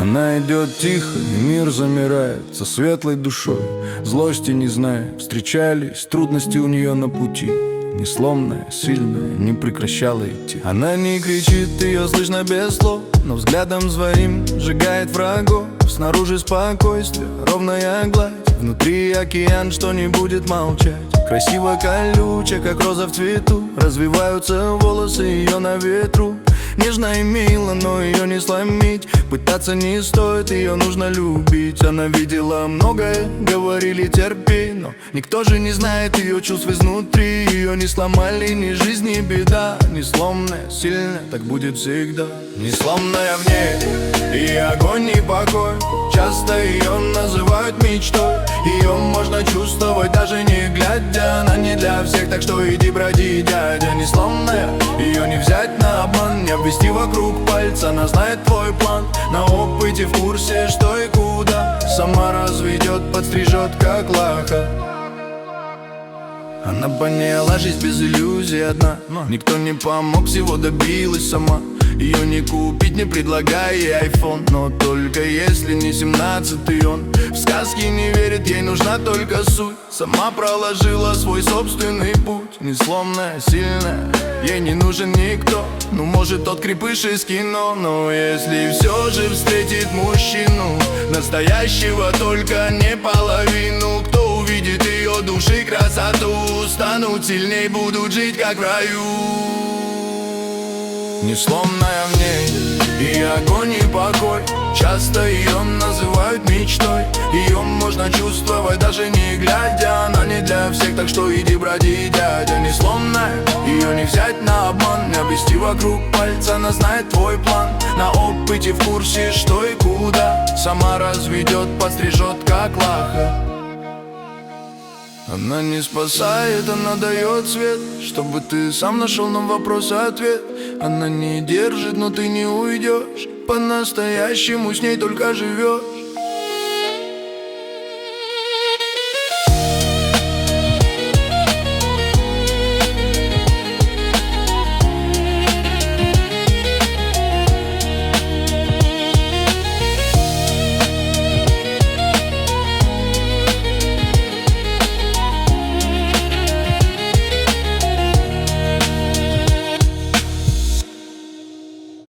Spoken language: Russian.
Она идет тихо, и мир замирает со светлой душой, злости не зная. Встречались трудности у нее на пути, несломная, сильная, не прекращала идти. Она не кричит, ее слышно без слов, но взглядом своим сжигает врагов. Снаружи спокойствие, ровная гладь, внутри океан, что не будет молчать. Красиво колючая, как роза в цвету, развиваются волосы ее на ветру. Нежно и мило, но ее не сломить. Пытаться не стоит, ее нужно любить. Она видела многое, говорили терпи, но никто же не знает ее чувств изнутри. Ее не сломали ни жизнь, ни беда. Несломная, сильная, так будет всегда. Несломная в ней и огонь, и покой. Часто ее называют мечтой. Ее можно чувствовать, даже не глядя. Она не для всех, так что иди броди, дядя. Несломная, ее не взять на обман, не обвести вокруг пальца. Она знает твой план, на опыте в курсе, что и куда. Сама разведет, подстрижет, как лаха. Она поняла жизнь без иллюзий одна. Никто не помог, всего добилась сама. Ее не купить, не предлагая ей айфон, но только если не 17-й он. В сказки не верит, ей нужна только суть. Сама проложила свой собственный путь. Несломная, сильная, ей не нужен никто. Ну может тот крепыш из кино. Но если все же встретит мужчину настоящего, только не половину, кто увидит ее души красоту, станут сильней, будут жить как в раю. Несломная в ней и огонь, и покой. Часто ее называют мечтой. Ее можно чувствовать, даже не глядя. Она не для всех, так что иди броди, дядя. Несломная, ее не взять на обман, не обвести вокруг пальца. Она знает твой план, на опыте в курсе, что и куда. Сама разведет, подстрижет, как лаха. Она не спасает, она дает свет, чтобы ты сам нашел на вопрос ответ. Она не держит, но ты не уйдешь, по-настоящему с ней только живешь.